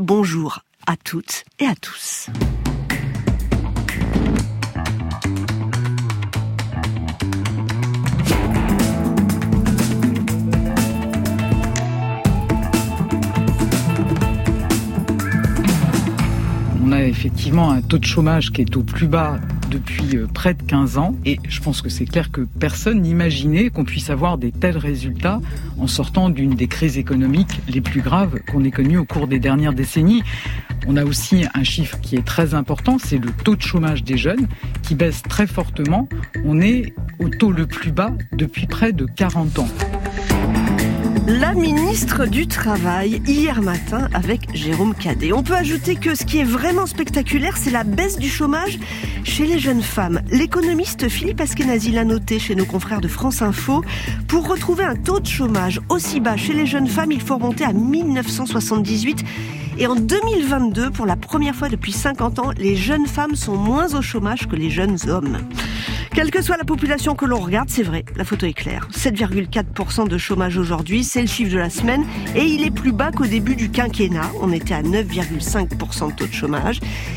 bonjour à toutes et à tous. On a effectivement un taux de chômage qui est au plus bas depuis près de 15 ans et je pense que c'est clair que personne n'imaginait qu'on puisse avoir des tels résultats en sortant d'une des crises économiques les plus graves qu'on ait connues au cours des dernières décennies. On a aussi un chiffre qui est très important, c'est le taux de chômage des jeunes qui baisse très fortement. On est au taux le plus bas depuis près de 40 ans. La ministre du Travail, hier matin, avec Jérôme Cadet. On peut ajouter que ce qui est vraiment spectaculaire, c'est la baisse du chômage chez les jeunes femmes. L'économiste Philippe Askenazi l'a noté chez nos confrères de France Info. Pour retrouver un taux de chômage aussi bas chez les jeunes femmes, il faut remonter à 1978. Et en 2022, pour la première fois depuis 50 ans, les jeunes femmes sont moins au chômage que les jeunes hommes. Quelle que soit la population que l'on regarde, c'est vrai, la photo est claire. 7,4% de chômage aujourd'hui, c'est le chiffre de la semaine et il est plus bas qu'au début du quinquennat. On était à 9,5% de taux de chômage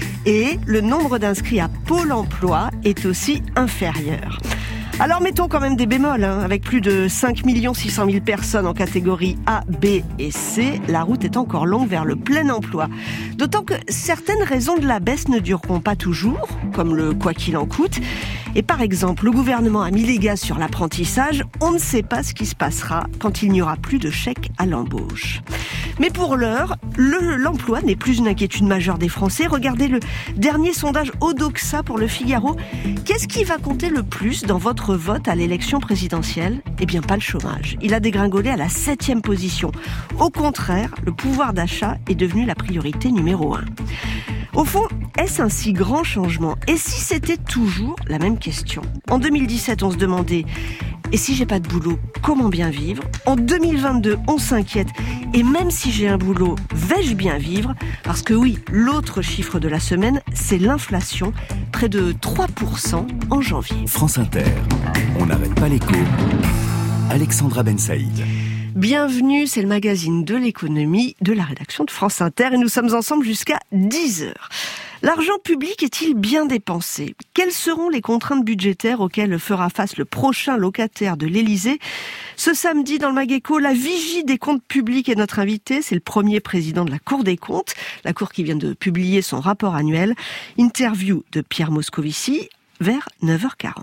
et le nombre d'inscrits à Pôle emploi est aussi inférieur. Alors mettons quand même des bémols, avec plus de 5 600 000 personnes en catégorie A, B et C, la route est encore longue vers le plein emploi. D'autant que certaines raisons de la baisse ne dureront pas toujours, comme le quoi qu'il en coûte. Et par exemple, le gouvernement a mis les gaz sur l'apprentissage, on ne sait pas ce qui se passera quand il n'y aura plus de chèque à l'embauche. Mais pour l'heure, l'emploi n'est plus une inquiétude majeure des Français. Regardez le dernier sondage Odoxa pour le Figaro. Qu'est-ce qui va compter le plus dans votre vote à l'élection présidentielle ? Eh bien, pas le chômage. Il a dégringolé à la 7e position. Au contraire, le pouvoir d'achat est devenu la priorité numéro 1. Au fond, est-ce un si grand changement ? Et si c'était toujours la même question ? En 2017, on se demandait « Et si j'ai pas de boulot, comment bien vivre ?» En 2022, on s'inquiète « Et même si j'ai un boulot, vais-je bien vivre ?» Parce que oui, l'autre chiffre de la semaine, c'est l'inflation, près de 3% en janvier. France Inter, on n'arrête pas l'écho. Alexandra Ben Saïd. Bienvenue, c'est le magazine de l'économie de la rédaction de France Inter et nous sommes ensemble jusqu'à 10h. L'argent public est-il bien dépensé ? Quelles seront les contraintes budgétaires auxquelles fera face le prochain locataire de l'Élysée ? Ce samedi, dans le Mag-Écho, la vigie des comptes publics est notre invité. C'est le premier président de la Cour des comptes, la Cour qui vient de publier son rapport annuel. Interview de Pierre Moscovici vers 9h40.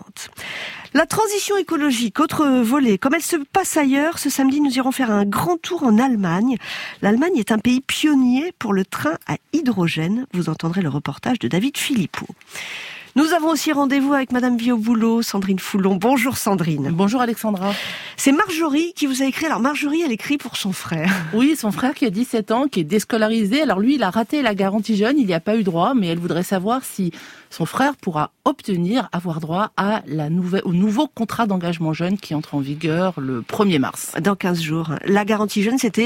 La transition écologique, autre volet, comme elle se passe ailleurs, ce samedi nous irons faire un grand tour en Allemagne. L'Allemagne est un pays pionnier pour le train à hydrogène. Vous entendrez le reportage de David Philippot. Nous avons aussi rendez-vous avec Madame vie au boulot, Sandrine Foulon. Bonjour Sandrine. Bonjour Alexandra. C'est Marjorie qui vous a écrit. Alors Marjorie, elle écrit pour son frère. Oui, son frère qui a 17 ans, qui est déscolarisé. Alors lui, il a raté la garantie jeune, il n'y a pas eu droit, mais elle voudrait savoir si son frère pourra avoir droit à au nouveau contrat d'engagement jeune qui entre en vigueur le 1er mars. Dans 15 jours. La garantie jeune, c'était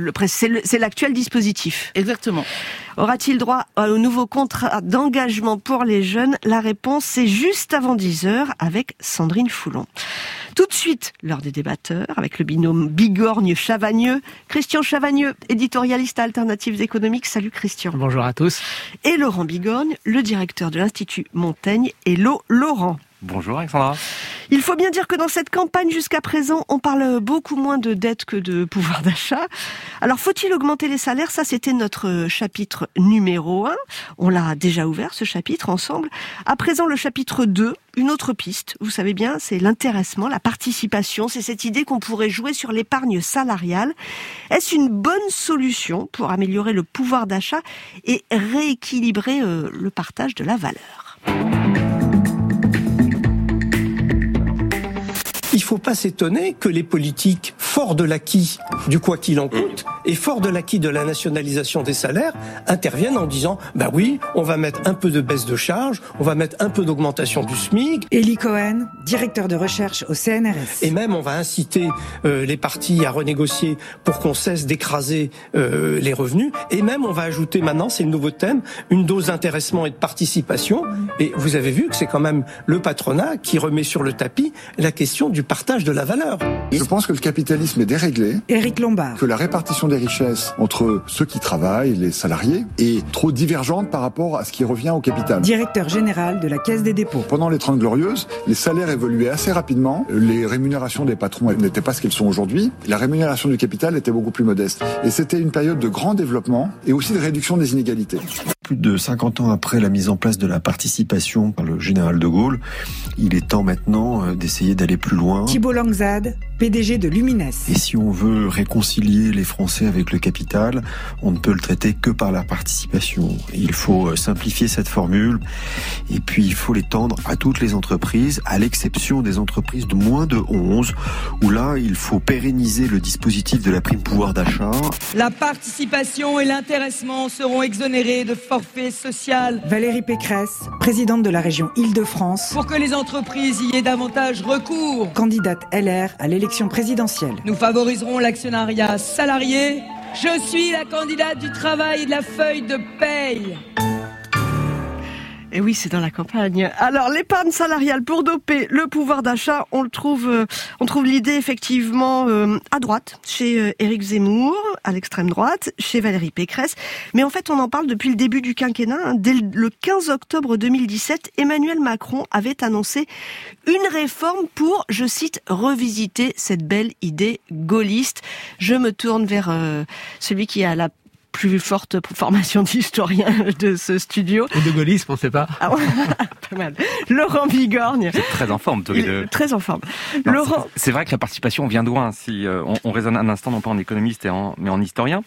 c'est l'actuel dispositif. Exactement. Aura-t-il droit au nouveau contrat d'engagement pour les jeunes ? La réponse, c'est juste avant 10h avec Sandrine Foulon. Tout de suite, l'heure des débatteurs, avec le binôme Bigorgne-Chavagneux. Christian Chavagneux, éditorialiste à Alternatives économiques. Salut Christian. Bonjour à tous. Et Laurent Bigorgne, le directeur de l'Institut Montaigne. Hello Laurent. Bonjour Alexandra. Il faut bien dire que dans cette campagne jusqu'à présent, on parle beaucoup moins de dette que de pouvoir d'achat. Alors faut-il augmenter les salaires ? Ça, c'était notre chapitre numéro 1. On l'a déjà ouvert, ce chapitre, ensemble. À présent, le chapitre 2, une autre piste. Vous savez bien, c'est l'intéressement, la participation. C'est cette idée qu'on pourrait jouer sur l'épargne salariale. Est-ce une bonne solution pour améliorer le pouvoir d'achat et rééquilibrer le partage de la valeur ? Il ne faut pas s'étonner que les politiques, forts de l'acquis du quoi qu'il en coûte et forts de l'acquis de la nationalisation des salaires, interviennent en disant « bah oui, on va mettre un peu de baisse de charges, on va mettre un peu d'augmentation du SMIC ». Élie Cohen, directeur de recherche au CNRS. Et même on va inciter les partis à renégocier pour qu'on cesse d'écraser les revenus. Et même on va ajouter maintenant, c'est le nouveau thème, une dose d'intéressement et de participation. Et vous avez vu que c'est quand même le patronat qui remet sur le tapis la question du partage de la valeur. Je pense que le capitalisme est déréglé. Éric Lombard. Que la répartition des richesses entre ceux qui travaillent, les salariés, est trop divergente par rapport à ce qui revient au capital. Directeur général de la Caisse des dépôts. Pendant les 30 Glorieuses, les salaires évoluaient assez rapidement. Les rémunérations des patrons n'étaient pas ce qu'elles sont aujourd'hui. La rémunération du capital était beaucoup plus modeste. Et c'était une période de grand développement et aussi de réduction des inégalités. Plus de 50 ans après la mise en place de la participation par le général de Gaulle, il est temps maintenant d'essayer d'aller plus loin. Thibault Langzade, PDG de Lumines. Et si on veut réconcilier les Français avec le capital, on ne peut le traiter que par la participation. Il faut simplifier cette formule et puis il faut l'étendre à toutes les entreprises, à l'exception des entreprises de moins de 11, où là, il faut pérenniser le dispositif de la prime pouvoir d'achat. La participation et l'intéressement seront exonérés de forfait social. Valérie Pécresse, présidente de la région Île-de-France. Pour que les entreprises y aient davantage recours. Candidate LR à l'élection présidentielle. Nous favoriserons l'actionnariat salarié. Je suis la candidate du travail et de la feuille de paye. Et oui, c'est dans la campagne. Alors, l'épargne salariale pour doper le pouvoir d'achat, on trouve l'idée effectivement à droite, chez Éric Zemmour, à l'extrême droite, chez Valérie Pécresse. Mais en fait, on en parle depuis le début du quinquennat. Dès le 15 octobre 2017, Emmanuel Macron avait annoncé une réforme pour, je cite, revisiter cette belle idée gaulliste. Je me tourne vers celui qui a la plus forte formation d'historien de ce studio. Ou de gaullisme, on ne sait pas. Ah ouais, pas mal. Laurent Bigorgne. Vous êtes très en forme, tous les deux. Très en forme. Non, Laurent. C'est vrai que la participation vient de loin. Si on raisonne un instant, non pas en économiste, mais en historien,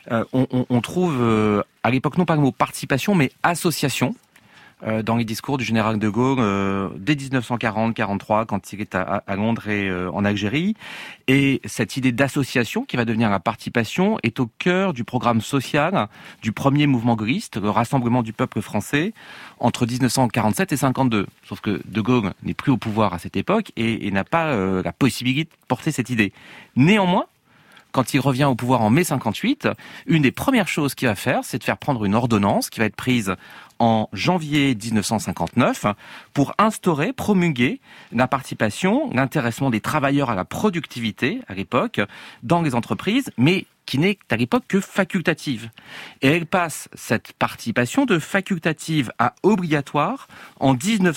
on trouve à l'époque non pas le mot participation, mais association. Dans les discours du général de Gaulle dès 1940-43, quand il est à Londres et en Algérie. Et cette idée d'association qui va devenir la participation est au cœur du programme social du premier mouvement gaulliste, le Rassemblement du peuple français, entre 1947 et 52. Sauf que de Gaulle n'est plus au pouvoir à cette époque et n'a pas la possibilité de porter cette idée. Néanmoins, quand il revient au pouvoir en mai 58, une des premières choses qu'il va faire, c'est de faire prendre une ordonnance qui va être prise en janvier 1959 pour instaurer, promulguer la participation, l'intéressement des travailleurs à la productivité à l'époque dans les entreprises, mais qui n'est à l'époque que facultative. Et elle passe cette participation de facultative à obligatoire en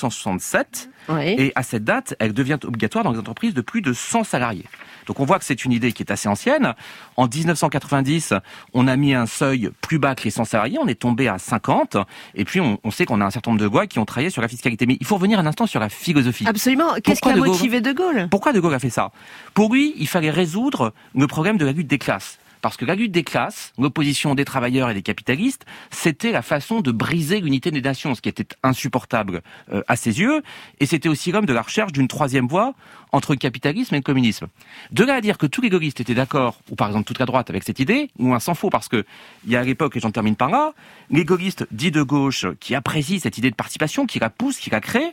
1967. Oui. Et à cette date, elle devient obligatoire dans les entreprises de plus de 100 salariés. Donc on voit que c'est une idée qui est assez ancienne. En 1990, on a mis un seuil plus bas que les 100 salariés, on est tombé à 50. Et puis on sait qu'on a un certain nombre de lois qui ont travaillé sur la fiscalité. Mais il faut revenir un instant sur la philosophie. Absolument. Qu'est-ce qui a motivé de Gaulle ? Pourquoi de Gaulle a fait ça ? Pour lui, il fallait résoudre le problème de la lutte des classes. Parce que la lutte des classes, l'opposition des travailleurs et des capitalistes, c'était la façon de briser l'unité des nations, ce qui était insupportable à ses yeux, et c'était aussi l'homme de la recherche d'une troisième voie entre le capitalisme et le communisme. De là à dire que tous les gaullistes étaient d'accord, ou par exemple toute la droite avec cette idée, loin s'en faut, parce que il y a à l'époque, et j'en termine par là, les gaullistes dits de gauche qui apprécient cette idée de participation, qui la poussent, qui la créent,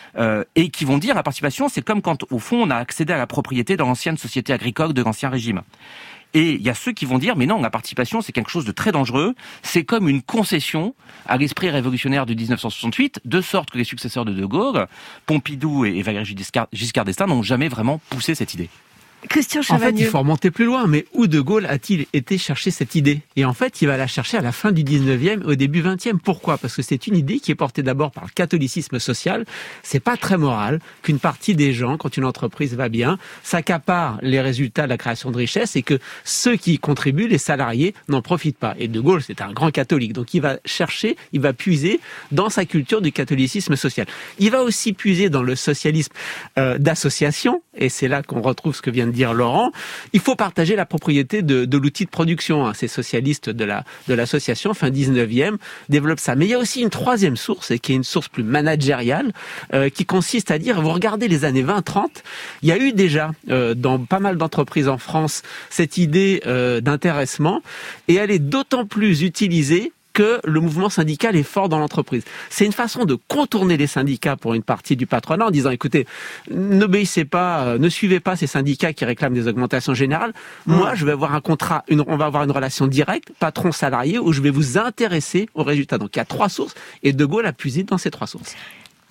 et qui vont dire la participation, c'est comme quand au fond on a accédé à la propriété dans l'ancienne société agricole de l'ancien régime. Et il y a ceux qui vont dire, mais non, la participation, c'est quelque chose de très dangereux. C'est comme une concession à l'esprit révolutionnaire de 1968, de sorte que les successeurs de Gaulle, Pompidou et Valéry Giscard d'Estaing, n'ont jamais vraiment poussé cette idée. Christian Chavagneux. En fait, il faut remonter plus loin, mais où de Gaulle a-t-il été chercher cette idée ? Et en fait, il va la chercher à la fin du 19e, au début 20e. Pourquoi ? Parce que c'est une idée qui est portée d'abord par le catholicisme social. C'est pas très moral qu'une partie des gens, quand une entreprise va bien, s'accaparent les résultats de la création de richesse et que ceux qui y contribuent, les salariés, n'en profitent pas. Et de Gaulle, c'est un grand catholique. Donc il va chercher, il va puiser dans sa culture du catholicisme social. Il va aussi puiser dans le socialisme d'association, et c'est là qu'on retrouve ce que vient de dire Laurent. Il faut partager la propriété de l'outil de production. Ces socialistes de l'association, fin 19e, développent ça. Mais il y a aussi une troisième source, et qui est une source plus managériale, qui consiste à dire, vous regardez les années 20-30, il y a eu déjà, dans pas mal d'entreprises en France, cette idée d'intéressement, et elle est d'autant plus utilisée que le mouvement syndical est fort dans l'entreprise. C'est une façon de contourner les syndicats pour une partie du patronat en disant, écoutez, n'obéissez pas, ne suivez pas ces syndicats qui réclament des augmentations générales. Moi, je vais avoir un contrat, on va avoir une relation directe, patron-salarié, où je vais vous intéresser aux résultats. Donc il y a trois sources, et De Gaulle a puisé dans ces trois sources.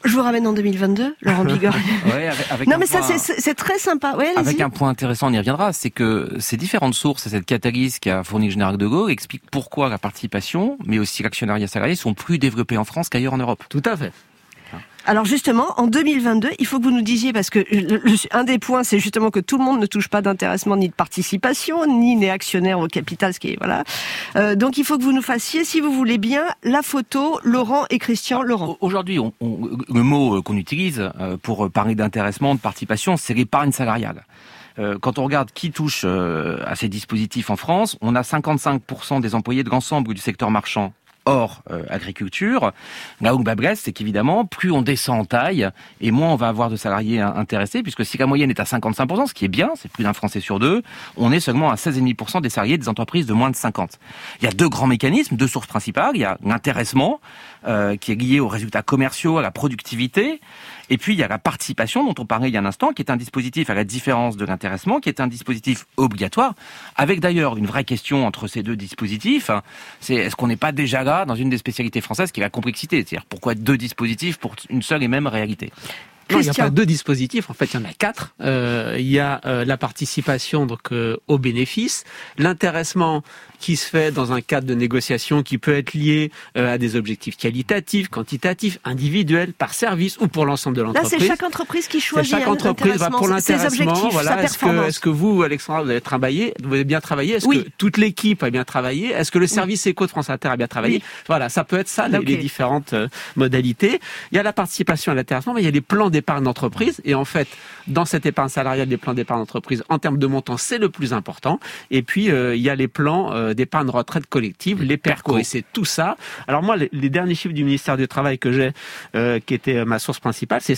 Je vous ramène en 2022, Laurent Bigorre. Ouais, avec non, mais ça, c'est très sympa. Ouais, avec un point intéressant, on y reviendra, c'est que ces différentes sources et cette catalyse qu'a fourni le général de Gaulle expliquent pourquoi la participation, mais aussi l'actionnariat salarié sont plus développés en France qu'ailleurs en Europe. Tout à fait. Alors justement, en 2022, il faut que vous nous disiez, parce que un des points, c'est justement que tout le monde ne touche pas d'intéressement ni de participation, ni n'est actionnaire au capital, ce qui est voilà. Donc il faut que vous nous fassiez, si vous voulez bien, la photo Laurent et Christian. Laurent. Aujourd'hui, le mot qu'on utilise pour parler d'intéressement, de participation, c'est l'épargne salariale. Quand on regarde qui touche à ces dispositifs en France, on a 55% des employés de l'ensemble du secteur marchand hors agriculture. Là où le bas blesse, c'est qu'évidemment, plus on descend en taille, et moins on va avoir de salariés intéressés, puisque si la moyenne est à 55%, ce qui est bien, c'est plus d'un Français sur deux, on est seulement à 16,5% des salariés des entreprises de moins de 50. Il y a deux grands mécanismes, deux sources principales. Il y a l'intéressement, qui est lié aux résultats commerciaux, à la productivité, et puis il y a la participation dont on parlait il y a un instant, qui est un dispositif à la différence de l'intéressement, qui est un dispositif obligatoire, avec d'ailleurs une vraie question entre ces deux dispositifs, c'est est-ce qu'on n'est pas déjà là dans une des spécialités françaises qui est la complexité, c'est-à-dire pourquoi deux dispositifs pour une seule et même réalité? Non, il n'y a pas deux dispositifs, en fait il y en a quatre. Il y a la participation donc aux bénéfices, l'intéressement qui se fait dans un cadre de négociation qui peut être lié à des objectifs qualitatifs, quantitatifs, individuels, par service ou pour l'ensemble de l'entreprise. Là, c'est chaque entreprise qui choisit. Chaque entreprise va pour l'intéressement. Voilà. Est-ce que vous, Alexandra, vous avez bien travaillé? Est-ce que toute l'équipe a bien travaillé? Est-ce que le service éco de France Inter a bien travaillé? Voilà, ça peut être ça, les différentes modalités. Il y a la participation à l'intéressement, mais il y a les plans d'épargne d'entreprise. Et en fait, dans cette épargne salariale, les plans d'épargne d'entreprise, en termes de montant, c'est le plus important. Et puis, il y a les plans d'épargne retraite collective, les PERCO, et c'est tout ça. Alors moi, les derniers chiffres du ministère du Travail que j'ai, qui était ma source principale, c'est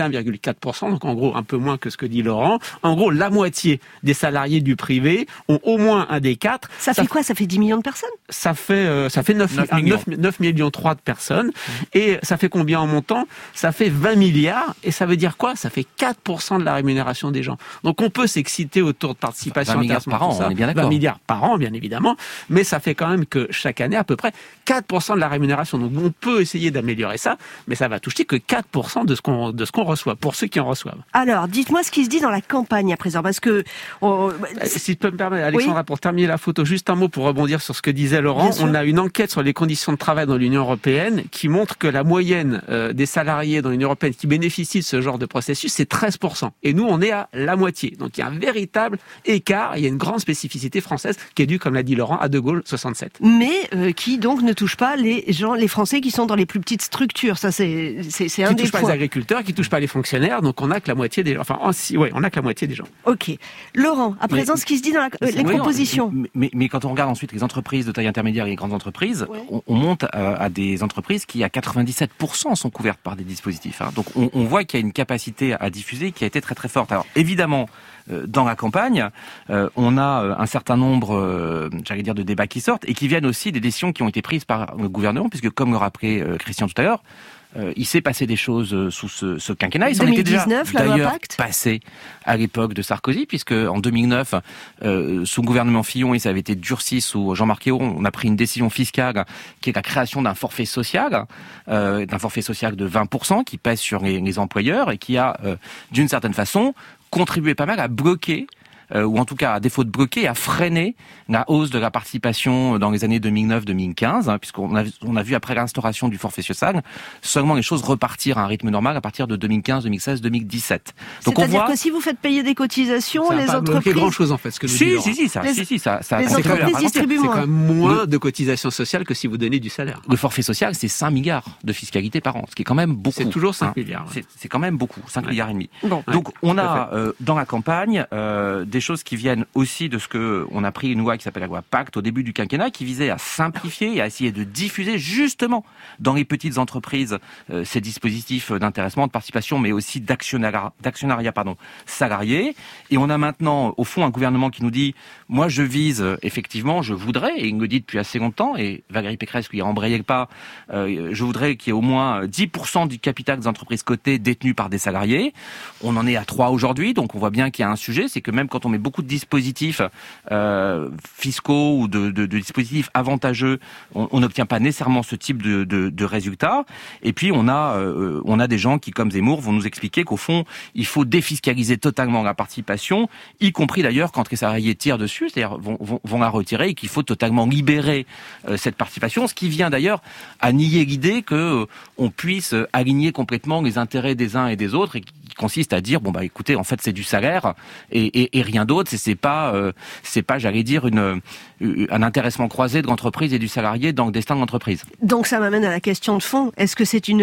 51,4%, donc en gros un peu moins que ce que dit Laurent. En gros, la moitié des salariés du privé ont au moins un des quatre. Ça fait quoi? Ça fait 10 millions de personnes? Ça fait 9 millions 3 de personnes. Et ça fait combien en montant? Ça fait 20 milliards. Et ça veut dire quoi? Ça fait 4% de la rémunération des gens. Donc on peut s'exciter autour de participation. 20 milliards par an, on est bien d'accord. 20 milliards par an, bien évidemment. Mais ça fait quand même que chaque année, à peu près 4% de la rémunération. Donc on peut essayer d'améliorer ça, mais ça va toucher que 4% de ce qu'on reçoit, pour ceux qui en reçoivent. Alors, dites-moi ce qui se dit dans la campagne à présent, parce que... Si tu peux me permettre, Alexandra, pour terminer la photo, juste un mot pour rebondir sur ce que disait Laurent. On a une enquête sur les conditions de travail dans l'Union européenne qui montre que la moyenne des salariés dans l'Union européenne qui bénéficient de ce genre de processus, c'est 13%. Et nous, on est à la moitié. Donc il y a un véritable écart, il y a une grande spécificité française qui est due, comme l'a dit Laurent, à De Gaulle 67. Mais qui donc ne touche pas les Français qui sont dans les plus petites structures. Ça, c'est un des points. Qui touche pas les agriculteurs, qui touche pas les fonctionnaires. Donc on a que la moitié des gens. Enfin, on a que la moitié des gens. Ok. Laurent, à présent, ce qui se dit dans les propositions. Mais quand on regarde ensuite les entreprises de taille intermédiaire et les grandes entreprises, on monte à des entreprises qui à 97% sont couvertes par des dispositifs. Donc on voit qu'il y a une capacité à diffuser qui a été très très forte. Alors évidemment, dans la campagne, on a un certain nombre, j'allais dire, de débats qui sortent et qui viennent aussi des décisions qui ont été prises par le gouvernement, puisque comme le rappelait Christian tout à l'heure, il s'est passé des choses sous ce quinquennat. Il s'en était déjà d'ailleurs passé à l'époque de Sarkozy, puisque en 2009, sous le gouvernement Fillon, et ça avait été durci sous Jean-Marc Ayrault, on a pris une décision fiscale qui est la création d'un forfait social de 20% qui pèse sur les employeurs et qui a, d'une certaine façon, contribué pas mal à bloquer ou en tout cas à défaut de bloquer, à freiner la hausse de la participation dans les années 2009-2015, puisqu'on a vu après l'instauration du forfait social seulement les choses repartir à un rythme normal à partir de 2015, 2016, 2017. Donc c'est-à-dire que si vous faites payer des cotisations, les entreprises... C'est grand chose en fait, ce que nous dit ça les entreprises distribuent moins. C'est quand même moins de cotisations sociales que si vous donnez du salaire. Le forfait social, c'est 5 milliards de fiscalité par an, ce qui est quand même beaucoup. C'est toujours 5 milliards. Ouais. C'est quand même beaucoup, 5 milliards et demi. Bon. Donc on a dans la campagne des choses qui viennent aussi de ce que on a pris une loi qui s'appelle la loi Pacte au début du quinquennat, qui visait à simplifier et à essayer de diffuser justement dans les petites entreprises ces dispositifs d'intéressement, de participation, mais aussi d'actionnariat salarié. Et on a maintenant au fond un gouvernement qui nous dit, moi je vise effectivement, je voudrais, et il me le dit depuis assez longtemps, et Valérie Pécresse lui a embrayé le pas, je voudrais qu'il y ait au moins 10% du capital des entreprises cotées détenues par des salariés. On en est à 3 aujourd'hui, donc on voit bien qu'il y a un sujet, c'est que même quand quand on met beaucoup de dispositifs fiscaux ou de dispositifs avantageux, on n'obtient pas nécessairement ce type de résultats. Et puis on a des gens qui, comme Zemmour, vont nous expliquer qu'au fond, il faut défiscaliser totalement la participation, y compris d'ailleurs quand les salariés tirent dessus, c'est-à-dire vont la retirer, et qu'il faut totalement libérer cette participation, ce qui vient d'ailleurs à nier l'idée que on puisse aligner complètement les intérêts des uns et des autres, et qui consiste à dire écoutez, en fait c'est du salaire et rien d'autre, c'est pas j'allais dire un intéressement croisé de l'entreprise et du salarié dans le destin de l'entreprise. Donc ça m'amène à la question de fond. Est-ce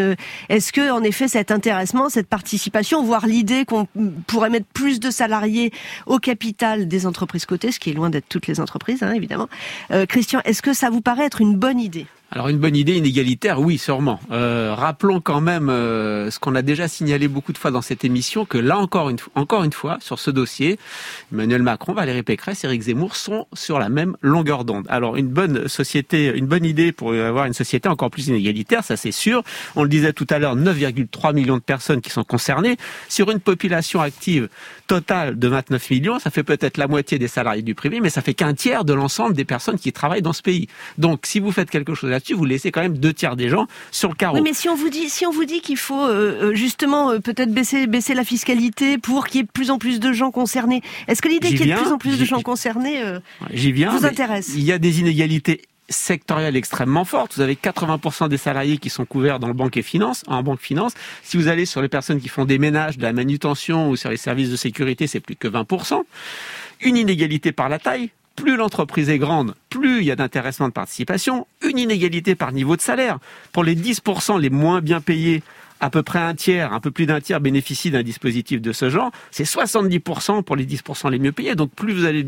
que en effet cet intéressement, cette participation, voire l'idée qu'on pourrait mettre plus de salariés au capital des entreprises cotées, ce qui est loin d'être toutes les entreprises, évidemment. Christian, est-ce que ça vous paraît être une bonne idée ? Alors une bonne idée inégalitaire, oui, sûrement. Rappelons quand même ce qu'on a déjà signalé beaucoup de fois dans cette émission, que là encore une fois, sur ce dossier, Emmanuel Macron, Valérie Pécresse, Éric Zemmour sont sur la même longueur d'onde. Alors une bonne idée pour avoir une société encore plus inégalitaire, ça c'est sûr. On le disait tout à l'heure, 9,3 millions de personnes qui sont concernées. Sur une population active totale de 29 millions, ça fait peut-être la moitié des salariés du privé, mais ça fait qu'un tiers de l'ensemble des personnes qui travaillent dans ce pays. Donc si vous faites quelque chose là-dessus, vous laissez quand même 2/3 des gens sur le carreau. Oui, mais si on vous dit qu'il faut justement peut-être baisser la fiscalité pour qu'il y ait de plus en plus de gens concernés, est-ce que l'idée qu'il y ait de plus en plus de gens concernés vous intéresse ? Il y a des inégalités sectorielles extrêmement fortes. Vous avez 80% des salariés qui sont couverts dans le banque finance. Si vous allez sur les personnes qui font des ménages, de la manutention ou sur les services de sécurité, c'est plus que 20%. Une inégalité par la taille. Plus l'entreprise est grande, plus il y a d'intéressement de participation. Une inégalité par niveau de salaire. Pour les 10% les moins bien payés, à peu près un peu plus d'un tiers bénéficient d'un dispositif de ce genre. C'est 70% pour les 10% les mieux payés. Donc plus vous allez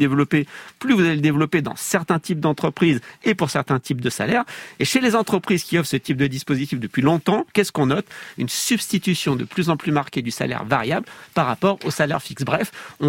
le développer dans certains types d'entreprises et pour certains types de salaires. Et chez les entreprises qui offrent ce type de dispositif depuis longtemps, qu'est-ce qu'on note ? Une substitution de plus en plus marquée du salaire variable par rapport au salaire fixe. Bref, on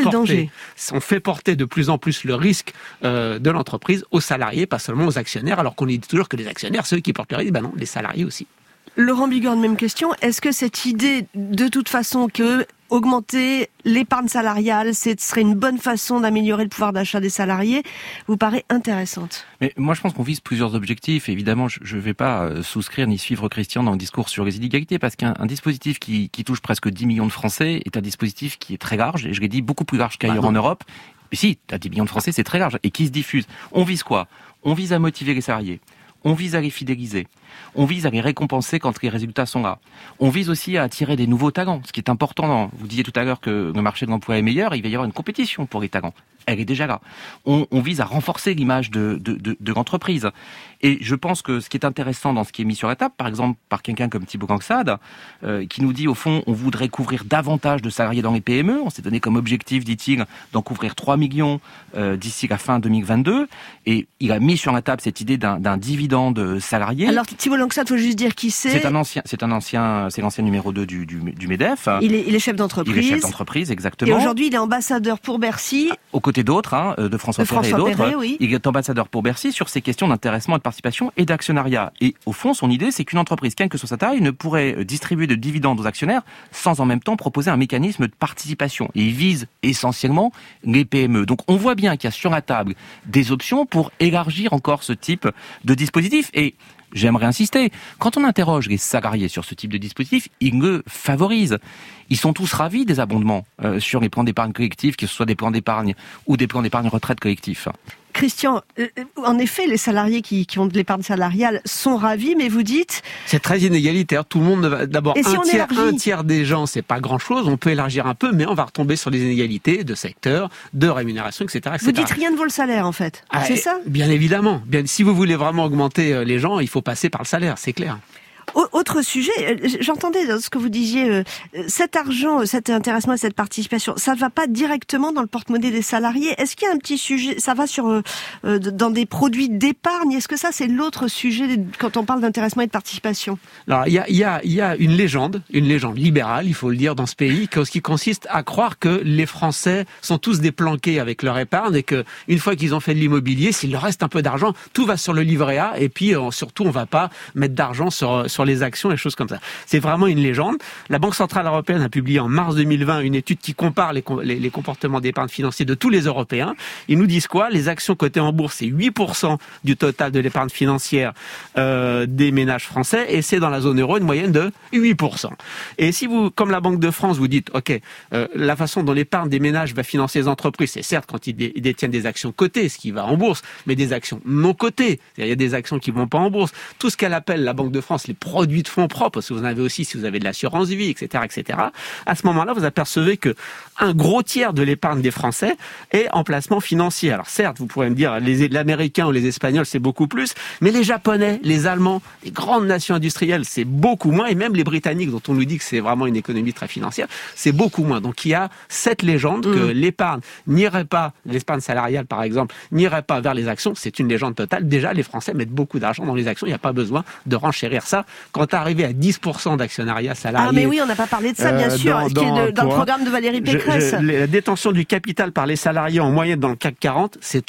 fait porter de plus en plus le risque de l'entreprise aux salariés, pas seulement aux actionnaires, alors qu'on dit toujours que les actionnaires, ceux qui portent le risque, non, les salariés aussi. Laurent Bigorne, même question. Est-ce que cette idée, de toute façon, que augmenter l'épargne salariale, ce serait une bonne façon d'améliorer le pouvoir d'achat des salariés, vous paraît intéressante ? Mais moi, je pense qu'on vise plusieurs objectifs. Évidemment, je ne vais pas souscrire ni suivre Christian dans le discours sur les inégalités, parce qu'un dispositif qui touche presque 10 millions de Français est un dispositif qui est très large, et je l'ai dit, beaucoup plus large qu'ailleurs en Europe. Mais si, à 10 millions de Français, c'est très large, et qui se diffuse. On vise quoi ? On vise à motiver les salariés. On vise à les fidéliser. On vise à les récompenser quand les résultats sont là. On vise aussi à attirer des nouveaux talents, ce qui est important. Vous disiez tout à l'heure que le marché de l'emploi est meilleur, il va y avoir une compétition pour les talents. Elle est déjà là. On vise à renforcer l'image de l'entreprise. Et je pense que ce qui est intéressant dans ce qui est mis sur la table, par exemple par quelqu'un comme Thibault Cangsade, qui nous dit au fond, on voudrait couvrir davantage de salariés dans les PME. On s'est donné comme objectif, dit-il, d'en couvrir 3 millions d'ici la fin 2022. Et il a mis sur la table cette idée d'un dividende salarié. Alors Thibault Cangsade, faut juste dire qui c'est. C'est l'ancien numéro 2 du MEDEF. Il est chef d'entreprise. Il est chef d'entreprise, exactement. Et aujourd'hui, il est ambassadeur pour Bercy. Aux côtés d'autres, de François Perret et d'autres. Oui. Il est ambassadeur pour Bercy sur ces questions d'intéressement et de participation et d'actionnariat. Et au fond, son idée, c'est qu'une entreprise, quelle que soit sa taille, ne pourrait distribuer de dividendes aux actionnaires sans en même temps proposer un mécanisme de participation. Et il vise essentiellement les PME. Donc on voit bien qu'il y a sur la table des options pour élargir encore ce type de dispositif. Et j'aimerais insister, quand on interroge les salariés sur ce type de dispositif, ils le favorisent. Ils sont tous ravis des abondements sur les plans d'épargne collective, que ce soit des plans d'épargne ou des plans d'épargne retraite collectifs. Christian, en effet, les salariés qui ont de l'épargne salariale sont ravis, mais vous dites... C'est très inégalitaire. Tout le monde va... D'abord, un tiers des gens, c'est pas grand-chose. On peut élargir un peu, mais on va retomber sur les inégalités de secteur, de rémunération, etc. Vous dites rien ne vaut le salaire, en fait. C'est ça ? Bien évidemment. Si vous voulez vraiment augmenter les gens, il faut passer par le salaire, c'est clair. Autre sujet, j'entendais dans ce que vous disiez, cet argent, cet intéressement et cette participation, ça ne va pas directement dans le porte-monnaie des salariés. Est-ce qu'il y a un petit sujet, ça va dans des produits d'épargne? Est-ce que ça, c'est l'autre sujet quand on parle d'intéressement et de participation? Alors, il y a une légende libérale, il faut le dire, dans ce pays, qui consiste à croire que les Français sont tous déplanqués avec leur épargne et que une fois qu'ils ont fait de l'immobilier, s'il leur reste un peu d'argent, tout va sur le livret A et puis surtout, on va pas mettre d'argent sur les actions. actions et choses comme ça. C'est vraiment une légende. La Banque Centrale Européenne a publié en mars 2020 une étude qui compare les comportements d'épargne financière de tous les Européens. Ils nous disent quoi? Les actions cotées en bourse, c'est 8% du total de l'épargne financière des ménages français, et c'est dans la zone euro une moyenne de 8%. Et si vous, comme la Banque de France, vous dites, ok, la façon dont l'épargne des ménages va financer les entreprises, c'est certes quand ils détiennent des actions cotées, ce qui va en bourse, mais des actions non cotées. Il y a des actions qui vont pas en bourse. Tout ce qu'elle appelle la Banque de France les produits de fonds propres, parce que vous en avez aussi si vous avez de l'assurance vie, etc., etc. À ce moment-là, vous apercevez que un gros tiers de l'épargne des Français est en placement financier. Alors certes, vous pourrez me dire, l'Américain ou les Espagnols, c'est beaucoup plus, mais les Japonais, les Allemands, les grandes nations industrielles, c'est beaucoup moins, et même les Britanniques, dont on nous dit que c'est vraiment une économie très financière, c'est beaucoup moins. Donc il y a cette légende que l'épargne n'irait pas, l'épargne salariale par exemple, n'irait pas vers les actions. C'est une légende totale. Déjà, les Français mettent beaucoup d'argent dans les actions, il n'y a pas besoin de renchérir ça. Quand arrivé à 10% d'actionnariat salarié... Ah mais oui, on n'a pas parlé de ça, bien sûr, ce qui est dans le programme de Valérie Pécresse. La détention du capital par les salariés en moyenne dans le CAC 40, c'est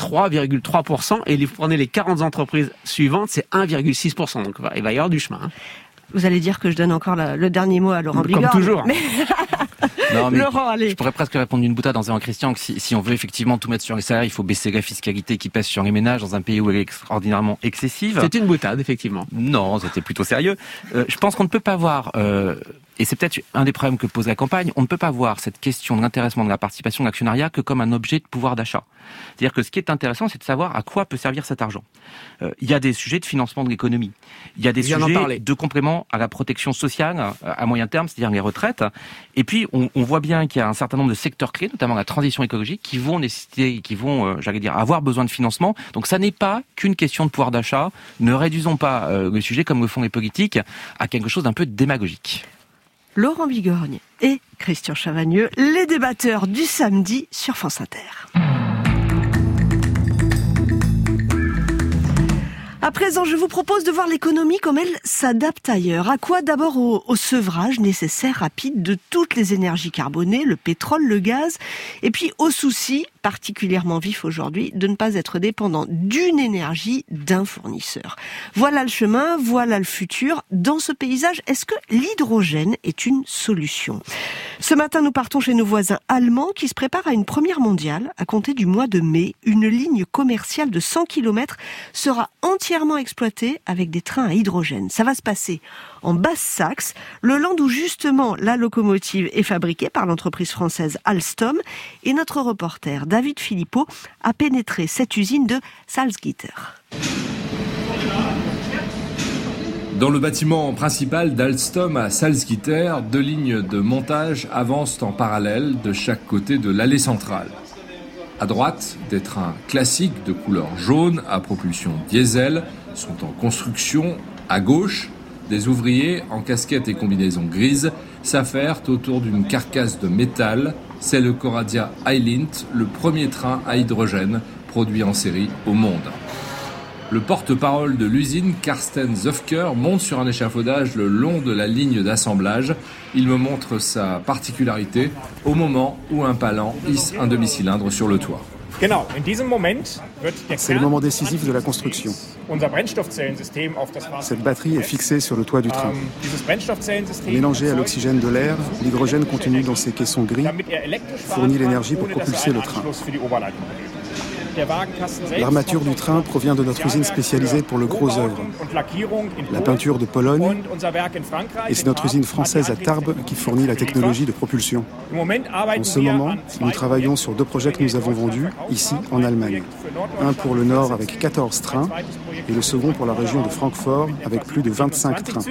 3,3%, et vous prenez les 40 entreprises suivantes, c'est 1,6%. Donc il va y avoir du chemin. Hein. Vous allez dire que je donne encore le dernier mot à Laurent Bigorre. Comme toujours. Mais... Non, mais Laurent, allez. Je pourrais presque répondre d'une boutade en disant Christian que si on veut effectivement tout mettre sur les salaires, il faut baisser la fiscalité qui pèse sur les ménages dans un pays où elle est extraordinairement excessive. C'est une boutade, effectivement. Non, c'était plutôt sérieux. Je pense qu'on ne peut pas voir... Et c'est peut-être un des problèmes que pose la campagne, on ne peut pas voir cette question de l'intéressement de la participation de l'actionnariat que comme un objet de pouvoir d'achat. C'est-à-dire que ce qui est intéressant, c'est de savoir à quoi peut servir cet argent. Il y a des sujets de financement de l'économie. Il y a des sujets de complément à la protection sociale à moyen terme, c'est-à-dire les retraites. Et puis, on voit bien qu'il y a un certain nombre de secteurs clés, notamment la transition écologique, qui vont nécessiter, qui vont, avoir besoin de financement. Donc ça n'est pas qu'une question de pouvoir d'achat. Ne réduisons pas le sujet, comme le font les politiques, à quelque chose d'un peu démagogique. Laurent Bigorgne et Christian Chavagneux, les débatteurs du samedi sur France Inter. À présent, je vous propose de voir l'économie comme elle s'adapte ailleurs. À quoi? D'abord au sevrage nécessaire, rapide, de toutes les énergies carbonées, le pétrole, le gaz, et puis au souci, particulièrement vif aujourd'hui, de ne pas être dépendant d'une énergie, d'un fournisseur. Voilà le chemin, voilà le futur. Dans ce paysage, est-ce que l'hydrogène est une solution? Ce matin, nous partons chez nos voisins allemands qui se préparent à une première mondiale. À compter du mois de mai, une ligne commerciale de 100 km sera entièrement exploitée avec des trains à hydrogène. Ça va se passer en Basse-Saxe, le land où justement la locomotive est fabriquée par l'entreprise française Alstom, et notre reporter David Philippot a pénétré cette usine de Salzgitter. Dans le bâtiment principal d'Alstom à Salzgitter, 2 lignes de montage avancent en parallèle de chaque côté de l'allée centrale. À droite, des trains classiques de couleur jaune à propulsion diesel sont en construction. À gauche, des ouvriers en casquette et combinaison grise s'affairent autour d'une carcasse de métal. C'est le Coradia Eilint, le premier train à hydrogène produit en série au monde. Le porte-parole de l'usine, Carsten Zöfker, monte sur un échafaudage le long de la ligne d'assemblage. Il me montre sa particularité au moment où un palan hisse un demi-cylindre sur le toit. C'est le moment décisif de la construction. Cette batterie est fixée sur le toit du train. Mélangé à l'oxygène de l'air, l'hydrogène contenu dans ces caissons gris fournit l'énergie pour propulser le train. L'armature du train provient de notre usine spécialisée pour le gros œuvre, la peinture de Pologne, et c'est notre usine française à Tarbes qui fournit la technologie de propulsion. En ce moment, nous travaillons sur 2 projets que nous avons vendus, ici, en Allemagne. Un pour le Nord avec 14 trains, et le second pour la région de Francfort avec plus de 25 trains.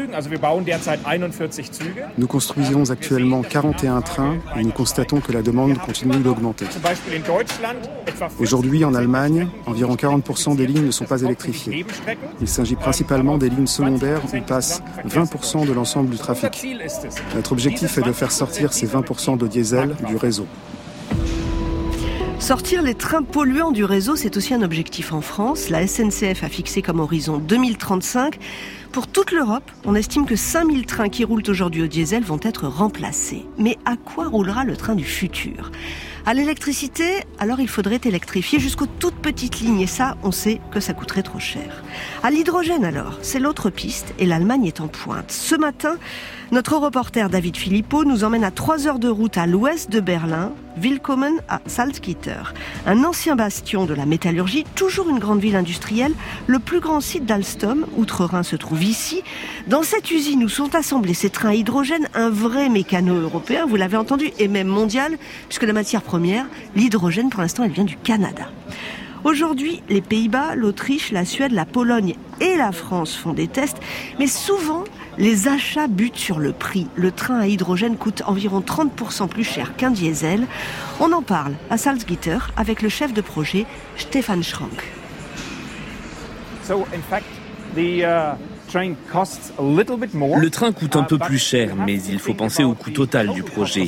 Nous construisons actuellement 41 trains et nous constatons que la demande continue d'augmenter. Aujourd'hui, en Allemagne, environ 40% des lignes ne sont pas électrifiées. Il s'agit principalement des lignes secondaires où passe 20% de l'ensemble du trafic. Notre objectif est de faire sortir ces 20% de diesel du réseau. Sortir les trains polluants du réseau, c'est aussi un objectif en France. La SNCF a fixé comme horizon 2035. Pour toute l'Europe, on estime que 5000 trains qui roulent aujourd'hui au diesel vont être remplacés. Mais à quoi roulera le train du futur ? À l'électricité, alors il faudrait électrifier jusqu'aux toutes petites lignes. Et ça, on sait que ça coûterait trop cher. À l'hydrogène alors, c'est l'autre piste et l'Allemagne est en pointe. Ce matin, notre reporter David Philippot nous emmène à 3 heures de route à l'ouest de Berlin, Willkommen à Salzgitter. Un ancien bastion de la métallurgie, toujours une grande ville industrielle, le plus grand site d'Alstom, outre-Rhin, se trouve ici. Dans cette usine où sont assemblés ces trains à hydrogène, un vrai mécano européen, vous l'avez entendu, et même mondial, puisque la matière première, l'hydrogène, pour l'instant, elle vient du Canada. Aujourd'hui, les Pays-Bas, l'Autriche, la Suède, la Pologne et la France font des tests, mais souvent, les achats butent sur le prix. Le train à hydrogène coûte environ 30% plus cher qu'un diesel. On en parle à Salzgitter avec le chef de projet, Stefan Schrank. Le train coûte un peu plus cher, mais il faut penser au coût total du projet.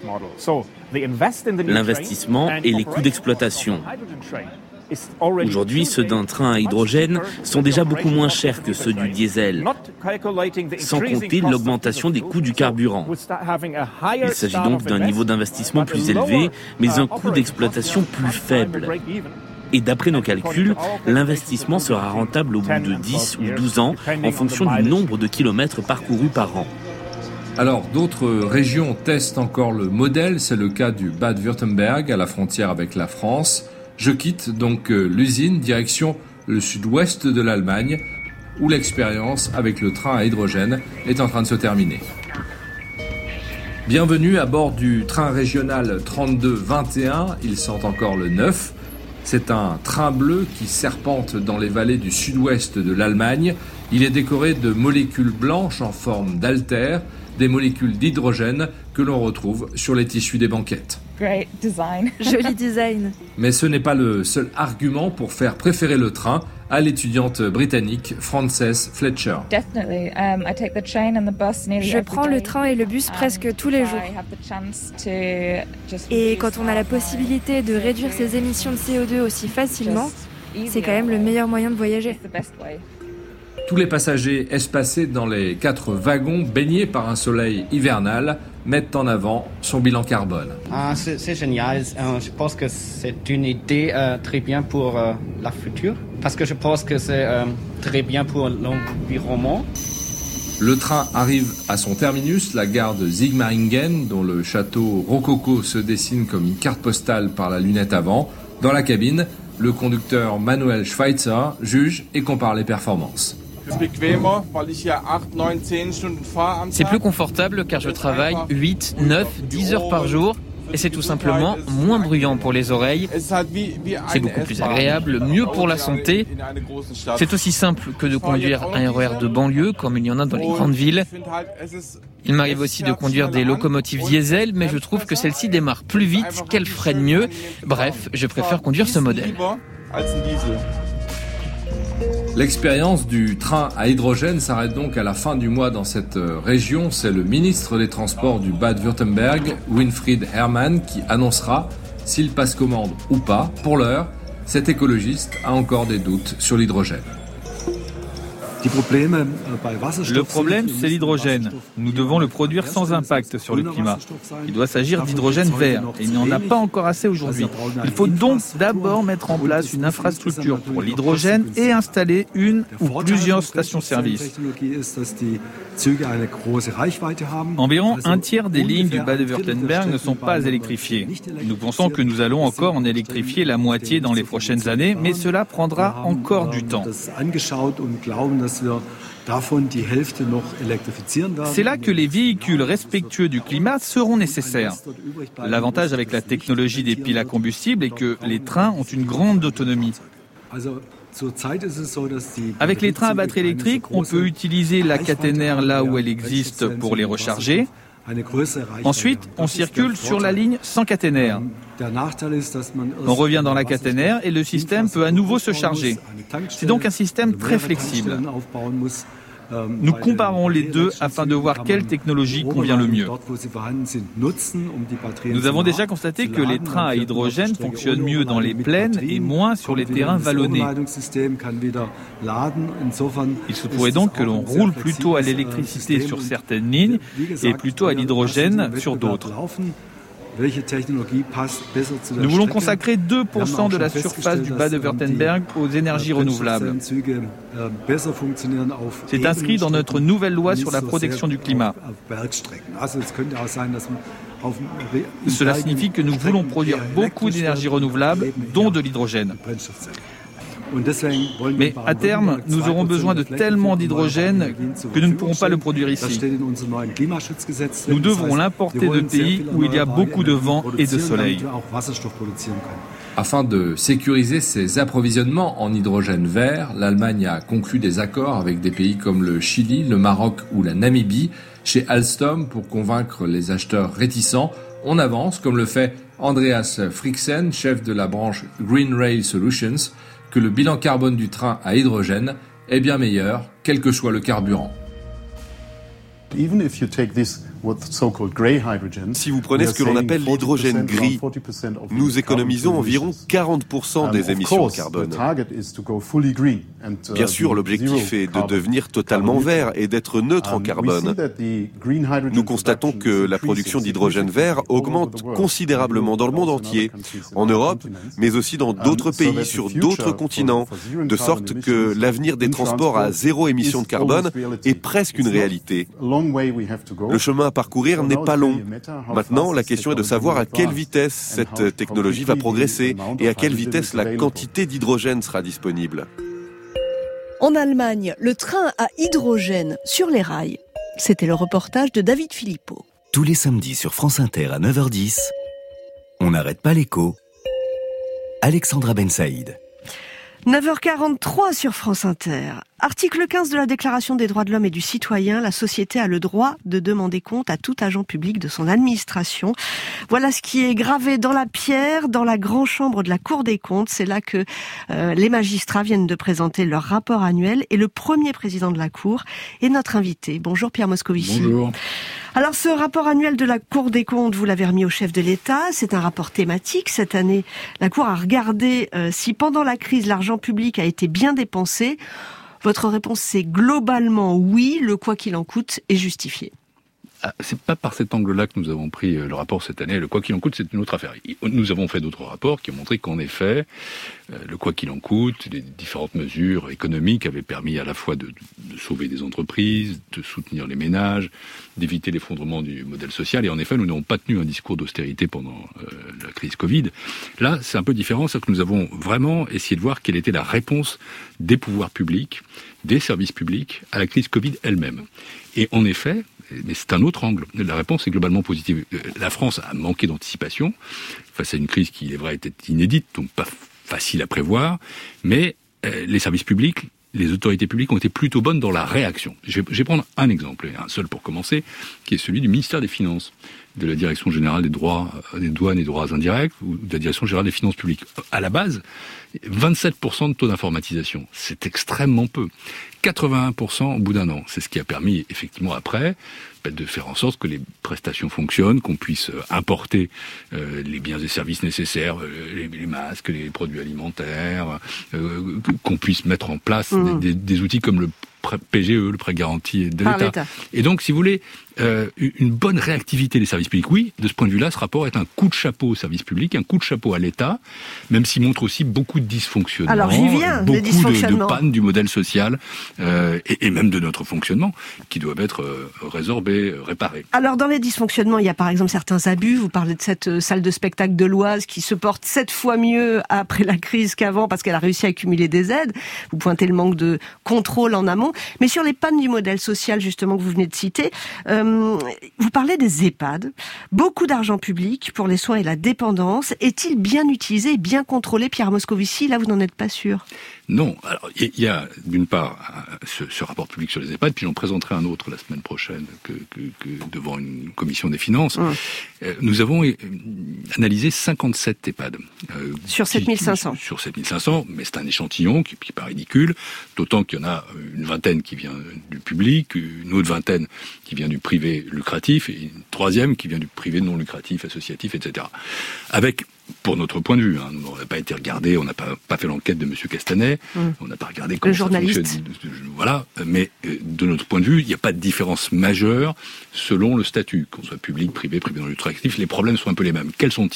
L'investissement et les coûts d'exploitation. Aujourd'hui, ceux d'un train à hydrogène sont déjà beaucoup moins chers que ceux du diesel, sans compter l'augmentation des coûts du carburant. Il s'agit donc d'un niveau d'investissement plus élevé, mais un coût d'exploitation plus faible. Et d'après nos calculs, l'investissement sera rentable au bout de 10 ou 12 ans en fonction du nombre de kilomètres parcourus par an. Alors, d'autres régions testent encore le modèle. C'est le cas du Bade-Württemberg, à la frontière avec la France. Je quitte donc l'usine, direction le sud-ouest de l'Allemagne, où l'expérience avec le train à hydrogène est en train de se terminer. Bienvenue à bord du train régional 3221, il sent encore le neuf. C'est un train bleu qui serpente dans les vallées du sud-ouest de l'Allemagne. Il est décoré de molécules blanches en forme d'altère, des molécules d'hydrogène que l'on retrouve sur les tissus des banquettes. Great design. Joli design. Mais ce n'est pas le seul argument pour faire préférer le train à l'étudiante britannique Frances Fletcher. Je prends le train et le bus presque tous les jours. Et quand on a la possibilité de réduire ses émissions de CO2 aussi facilement, c'est quand même le meilleur moyen de voyager. Tous les passagers espacés dans les 4 wagons baignés par un soleil hivernal mettent en avant son bilan carbone. C'est génial. Je pense que c'est une idée très bien pour la future, parce que je pense que c'est très bien pour l'environnement. Le train arrive à son terminus, la gare de Sigmaringen, dont le château rococo se dessine comme une carte postale par la lunette avant. Dans la cabine, le conducteur Manuel Schweitzer juge et compare les performances. C'est plus confortable car je travaille 8, 9, 10 heures par jour et c'est tout simplement moins bruyant pour les oreilles. C'est beaucoup plus agréable, mieux pour la santé. C'est aussi simple que de conduire un RER de banlieue comme il y en a dans les grandes villes. Il m'arrive aussi de conduire des locomotives diesel, mais je trouve que celles-ci démarrent plus vite, qu'elles freinent mieux. Bref, je préfère conduire ce modèle. L'expérience du train à hydrogène s'arrête donc à la fin du mois dans cette région. C'est le ministre des Transports du Bade-Württemberg, Winfried Herrmann, qui annoncera s'il passe commande ou pas. Pour l'heure, cet écologiste a encore des doutes sur l'hydrogène. Le problème, c'est l'hydrogène. Nous devons le produire sans impact sur le climat. Il doit s'agir d'hydrogène vert et il n'y en a pas encore assez aujourd'hui. Il faut donc d'abord mettre en place une infrastructure pour l'hydrogène et installer une ou plusieurs stations-service. Environ un tiers des lignes du Bade-Württemberg ne sont pas électrifiées. Nous pensons que nous allons encore en électrifier la moitié dans les prochaines années, mais cela prendra encore du temps. C'est là que les véhicules respectueux du climat seront nécessaires. L'avantage avec la technologie des piles à combustible est que les trains ont une grande autonomie. Avec les trains à batterie électrique, on peut utiliser la caténaire là où elle existe pour les recharger. Ensuite, on circule sur la ligne sans caténaire. On revient dans la caténaire et le système peut à nouveau se charger. C'est donc un système très flexible. Nous comparons les deux afin de voir quelle technologie convient le mieux. Nous avons déjà constaté que les trains à hydrogène fonctionnent mieux dans les plaines et moins sur les terrains vallonnés. Il se pourrait donc que l'on roule plutôt à l'électricité sur certaines lignes et plutôt à l'hydrogène sur d'autres. Nous voulons consacrer 2% de la surface du Bade-Württemberg aux énergies renouvelables. C'est inscrit dans notre nouvelle loi sur la protection du climat. Cela signifie que nous voulons produire beaucoup d'énergie renouvelable, dont de l'hydrogène. Mais à terme, nous aurons besoin de tellement d'hydrogène que nous ne pourrons pas le produire ici. Nous devrons l'importer de pays où il y a beaucoup de vent et de soleil. Afin de sécuriser ses approvisionnements en hydrogène vert, l'Allemagne a conclu des accords avec des pays comme le Chili, le Maroc ou la Namibie. Chez Alstom, pour convaincre les acheteurs réticents, on avance, comme le fait Andreas Frixen, chef de la branche Green Rail Solutions, que le bilan carbone du train à hydrogène est bien meilleur, quel que soit le carburant. Si vous prenez ce que l'on appelle l'hydrogène gris, nous économisons environ 40% des émissions de carbone. Bien sûr, l'objectif est de devenir totalement vert et d'être neutre en carbone. Nous constatons que la production d'hydrogène vert augmente considérablement dans le monde entier, en Europe, mais aussi dans d'autres pays, sur d'autres continents, de sorte que l'avenir des transports à zéro émission de carbone est presque une réalité. Le chemin à parcourir n'est pas long. Maintenant, la question est de savoir à quelle vitesse cette technologie va progresser et à quelle vitesse la quantité d'hydrogène sera disponible. En Allemagne, le train à hydrogène sur les rails. C'était le reportage de David Philippot. Tous les samedis sur France Inter à 9h10, on n'arrête pas l'écho. Alexandra Ben Saïd. 9h43 sur France Inter. Article 15 de la Déclaration des droits de l'homme et du citoyen, la société a le droit de demander compte à tout agent public de son administration. Voilà ce qui est gravé dans la pierre, dans la grande chambre de la Cour des comptes. C'est là que les magistrats viennent de présenter leur rapport annuel et le premier président de la Cour est notre invité. Bonjour Pierre Moscovici. Bonjour. Alors ce rapport annuel de la Cour des comptes, vous l'avez remis au chef de l'État. C'est un rapport thématique. Cette année, la Cour a regardé si pendant la crise, l'argent public a été bien dépensé. Votre réponse, c'est globalement oui, le quoi qu'il en coûte est justifié. C'est pas par cet angle-là que nous avons pris le rapport cette année. Le quoi qu'il en coûte, c'est une autre affaire. Nous avons fait d'autres rapports qui ont montré qu'en effet, le quoi qu'il en coûte, les différentes mesures économiques avaient permis à la fois de sauver des entreprises, de soutenir les ménages, d'éviter l'effondrement du modèle social. Et en effet, nous n'avons pas tenu un discours d'austérité pendant la crise Covid. Là, c'est un peu différent, c'est que nous avons vraiment essayé de voir quelle était la réponse des pouvoirs publics, des services publics à la crise Covid elle-même. Et en effet, mais c'est un autre angle. La réponse est globalement positive. La France a manqué d'anticipation face à une crise qui, il est vrai, était inédite, donc pas facile à prévoir, mais les services publics, les autorités publiques ont été plutôt bonnes dans la réaction. Je vais prendre un exemple, et un seul pour commencer, qui est celui du ministère des Finances, de la Direction générale des droits, des douanes et droits indirects, ou de la Direction générale des finances publiques. À la base, 27% de taux d'informatisation. C'est extrêmement peu. 81% au bout d'un an. C'est ce qui a permis, effectivement, après, de faire en sorte que les prestations fonctionnent, qu'on puisse importer les biens et services nécessaires, les masques, les produits alimentaires, qu'on puisse mettre en place des outils comme le PGE, le prêt garanti de l'État. Et donc, si vous voulez, une bonne réactivité des services publics, oui, de ce point de vue-là, ce rapport est un coup de chapeau aux services publics, un coup de chapeau à l'État, même s'il montre aussi beaucoup de dysfonctionnements. Alors, j'y viens, beaucoup de pannes du modèle social, et même de notre fonctionnement, qui doivent être résorbés, réparés. Alors, dans les dysfonctionnements, il y a par exemple certains abus. Vous parlez de cette salle de spectacle de l'Oise qui se porte 7 fois mieux après la crise qu'avant parce qu'elle a réussi à accumuler des aides. Vous pointez le manque de contrôle en amont. Mais sur les pannes du modèle social, justement, que vous venez de citer, vous parlez des EHPAD. Beaucoup d'argent public pour les soins et la dépendance. Est-il bien utilisé et bien contrôlé, Pierre Moscovici? Là, vous n'en êtes pas sûr. Non. Alors, il y a d'une part ce rapport public sur les EHPAD, puis j'en présenterai un autre la semaine prochaine que devant une commission des finances. Nous avons analysé 57 EHPAD. Sur 7500. Sur 7500, mais c'est un échantillon qui est pas ridicule, d'autant qu'il y en a une vingtaine vingtaine qui vient du public, une autre vingtaine qui vient du privé lucratif, et une troisième qui vient du privé non lucratif, associatif, etc. Avec, pour notre point de vue, on n'a pas été regardé, on n'a pas fait l'enquête de M. Castanet, on n'a pas regardé comment ça fonctionne. Voilà, mais de notre point de vue, il n'y a pas de différence majeure selon le statut, qu'on soit public, privé non lucratif, les problèmes sont un peu les mêmes. Quels sont-ils ?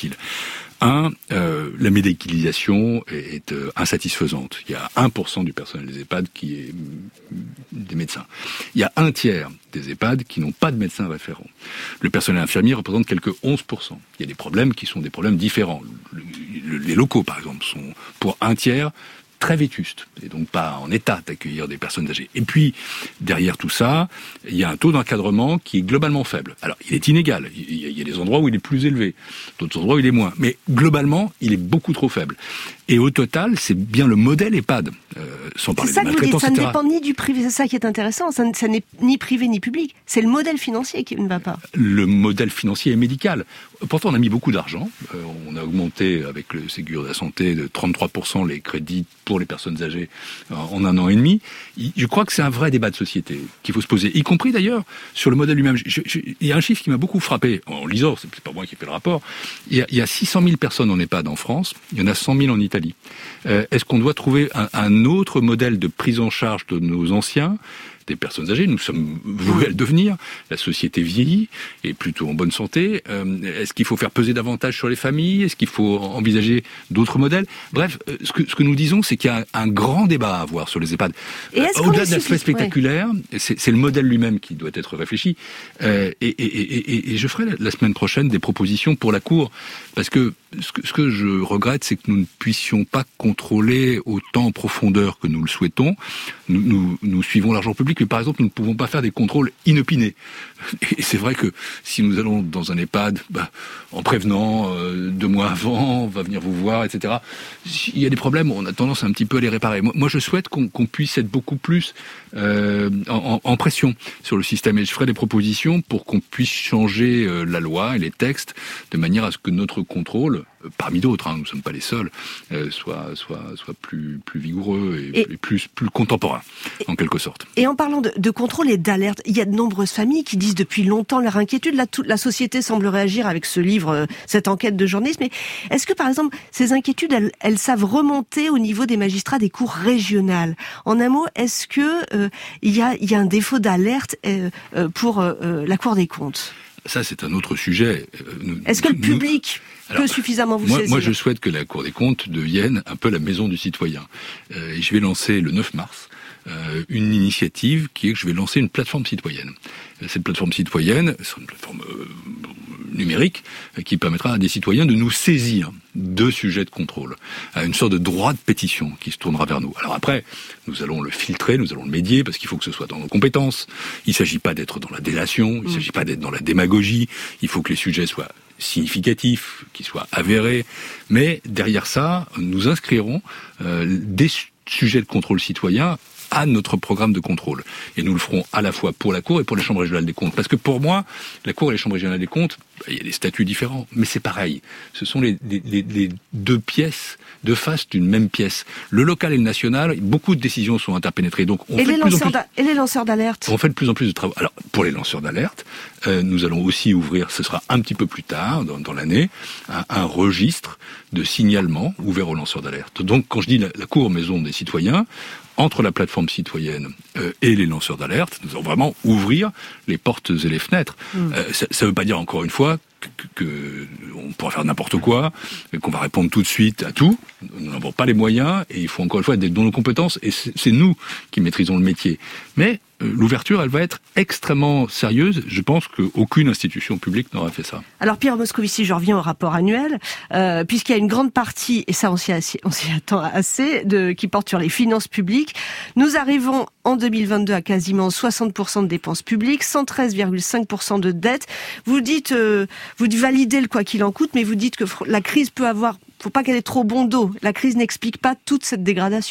La médicalisation est insatisfaisante. Il y a 1% du personnel des EHPAD qui est des médecins. Il y a un tiers des EHPAD qui n'ont pas de médecin référent. Le personnel infirmier représente quelques 11%. Il y a des problèmes qui sont des problèmes différents. Les locaux, par exemple, sont pour un tiers très vétustes et donc pas en état d'accueillir des personnes âgées. Et puis, derrière tout ça, il y a un taux d'encadrement qui est globalement faible. Alors, il est inégal. Il y a des endroits où il est plus élevé, d'autres endroits où il est moins. Mais globalement, il est beaucoup trop faible. Et au total, c'est bien le modèle EHPAD, sans parler de maltraitance, ça ne dépend ni du privé, c'est ça qui est intéressant, ça n'est ni privé ni public, c'est le modèle financier qui ne va pas. Le modèle financier et médical. Pourtant, on a mis beaucoup d'argent. On a augmenté avec le Ségur de la Santé de 33% les crédits pour les personnes âgées en 1 an et demi. Je crois que c'est un vrai débat de société qu'il faut se poser, y compris d'ailleurs sur le modèle lui-même. Il y a un chiffre qui m'a beaucoup frappé en lisant, c'est pas moi qui ai fait le rapport. Il y a 600 000 personnes en EHPAD en France, il y en a 100 000 en Italie. Est-ce qu'on doit trouver un autre modèle de prise en charge de nos anciens, des personnes âgées? Nous sommes voués à le devenir. La société vieillit, est plutôt en bonne santé. Est-ce qu'il faut faire peser davantage sur les familles? Est-ce qu'il faut envisager d'autres modèles? Bref, ce que nous disons, c'est qu'il y a un grand débat à avoir sur les EHPAD. Au-delà de l'aspect spectaculaire, c'est le modèle lui-même qui doit être réfléchi. Et je ferai la semaine prochaine des propositions pour la Cour, parce que ce que je regrette, c'est que nous ne puissions pas contrôler autant en profondeur que nous le souhaitons. Nous suivons l'argent public, mais par exemple, nous ne pouvons pas faire des contrôles inopinés. Et c'est vrai que si nous allons dans un EHPAD, en prévenant 2 mois avant, on va venir vous voir, etc., il y a des problèmes, on a tendance un petit peu à les réparer. Moi je souhaite qu'on puisse être beaucoup plus en pression sur le système. Et je ferai des propositions pour qu'on puisse changer la loi et les textes de manière à ce que notre contrôle, parmi d'autres, nous ne sommes pas les seuls, soit plus vigoureux et plus contemporain, en quelque sorte. Et en parlant de contrôle et d'alerte, il y a de nombreuses familles qui disent depuis longtemps leur inquiétude. Là, toute la société semble réagir avec ce livre, cette enquête de journalisme. Mais est-ce que, par exemple, ces inquiétudes, elles savent remonter au niveau des magistrats des cours régionales? En un mot, est-ce que il y a un défaut d'alerte pour la Cour des comptes? Ça, c'est un autre sujet. Est-ce que le public peut suffisamment vous saisir? Moi, je souhaite que la Cour des comptes devienne un peu la maison du citoyen. Et je vais lancer le 9 mars une initiative qui est que je vais lancer une plateforme citoyenne. Cette plateforme citoyenne, c'est une plateforme numérique qui permettra à des citoyens de nous saisir de sujets de contrôle, à une sorte de droit de pétition qui se tournera vers nous. Alors après, nous allons le filtrer, nous allons le médier, parce qu'il faut que ce soit dans nos compétences. Il ne s'agit pas d'être dans la délation, il ne s'agit pas d'être dans la démagogie, il faut que les sujets soient significatifs, qu'ils soient avérés, mais derrière ça, nous inscrirons des sujets de contrôle citoyen à notre programme de contrôle. Et nous le ferons à la fois pour la Cour et pour les chambres régionales des comptes. Parce que pour moi, la Cour et les chambres régionales des comptes, il y a des statuts différents, mais c'est pareil. Ce sont les 2 pièces, 2 faces d'une même pièce. Le local et le national, beaucoup de décisions sont interpénétrées. Donc et les lanceurs d'alerte? On fait de plus en plus de travaux. Alors, pour les lanceurs d'alerte, nous allons aussi ouvrir, ce sera un petit peu plus tard dans l'année, un registre de signalement ouvert aux lanceurs d'alerte. Donc, quand je dis la Cour maison des citoyens, entre la plateforme citoyenne et les lanceurs d'alerte, nous allons vraiment ouvrir les portes et les fenêtres. Ça ne veut pas dire, encore une fois, que on pourra faire n'importe quoi, qu'on va répondre tout de suite à tout. Nous n'avons pas les moyens, et il faut encore une fois être dans nos compétences, et c'est nous qui maîtrisons le métier. Mais l'ouverture, elle va être extrêmement sérieuse. Je pense qu'aucune institution publique n'aura fait ça. Alors Pierre Moscovici, je reviens au rapport annuel, puisqu'il y a une grande partie, et ça on s'y attend assez, qui porte sur les finances publiques. Nous arrivons en 2022 à quasiment 60% de dépenses publiques, 113,5% de dette. Vous dites, vous validez le quoi qu'il en coûte, mais vous dites que la crise faut pas qu'elle ait trop bon dos. La crise n'explique pas toute cette dégradation. Alors,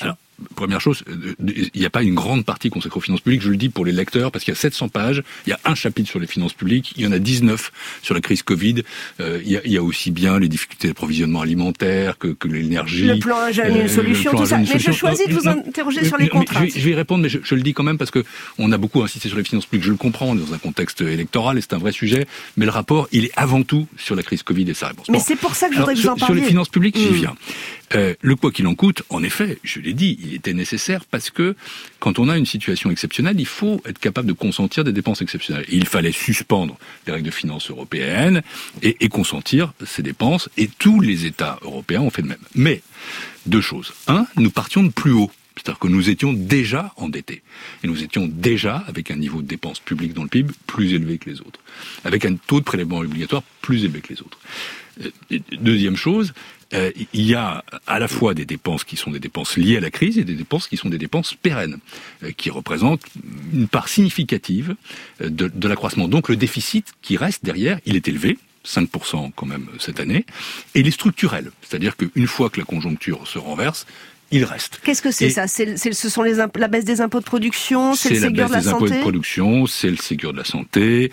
première chose, il n'y a pas une grande partie consacrée aux finances publiques, je le dis pour les lecteurs, parce qu'il y a 700 pages, il y a un chapitre sur les finances publiques, il y en a 19 sur la crise Covid, il y a aussi bien les difficultés d'approvisionnement alimentaire que l'énergie. Le plan jeune, une solution, tout ça. Mais je choisis de vous interroger sur les contraintes. Je vais y répondre, mais je le dis quand même parce que on a beaucoup insisté sur les finances publiques, je le comprends, on est dans un contexte électoral et c'est un vrai sujet, mais le rapport, il est avant tout sur la crise Covid et sa réponse. Mais c'est pour ça que je voudrais que vous en parliez. Sur les finances publiques, j'y viens. Le quoi qu'il en coûte, en effet, je l'ai dit, il était nécessaire parce que quand on a une situation exceptionnelle, il faut être capable de consentir des dépenses exceptionnelles. Et il fallait suspendre les règles de finances européennes et consentir ces dépenses, et tous les États européens ont fait de même. Mais, deux choses. Un, nous partions de plus haut. C'est-à-dire que nous étions déjà endettés. Et nous étions déjà avec un niveau de dépenses publiques dans le PIB plus élevé que les autres. Avec un taux de prélèvement obligatoire plus élevé que les autres. Deuxième chose, il y a à la fois des dépenses qui sont des dépenses liées à la crise et des dépenses qui sont des dépenses pérennes, qui représentent une part significative de l'accroissement. Donc le déficit qui reste derrière, il est élevé, 5% quand même cette année, et il est structurel. C'est-à-dire qu'une fois que la conjoncture se renverse, il reste. Qu'est-ce que c'est ça ? Ce sont la baisse des impôts de production, c'est le Ségur de la santé ? C'est la baisse des impôts de production, c'est le Ségur de la santé,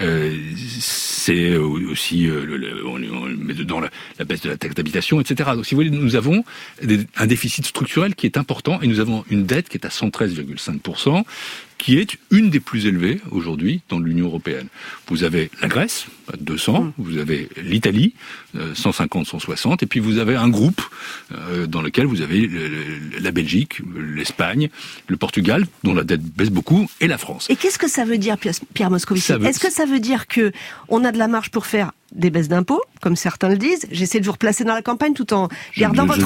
c'est aussi on met dedans la baisse de la taxe d'habitation, etc. Donc si vous voulez, nous avons un déficit structurel qui est important et nous avons une dette qui est à 113,5%, qui est une des plus élevées aujourd'hui dans l'Union européenne. Vous avez la Grèce, 200, vous avez l'Italie, 150, 160, et puis vous avez un groupe dans lequel vous avez la Belgique, l'Espagne, le Portugal, dont la dette baisse beaucoup, et la France. Et qu'est-ce que ça veut dire, Pierre Moscovici ? Est-ce que ça veut dire que on a de la marge pour faire des baisses d'impôts, comme certains le disent? J'essaie de vous replacer dans la campagne tout en gardant votre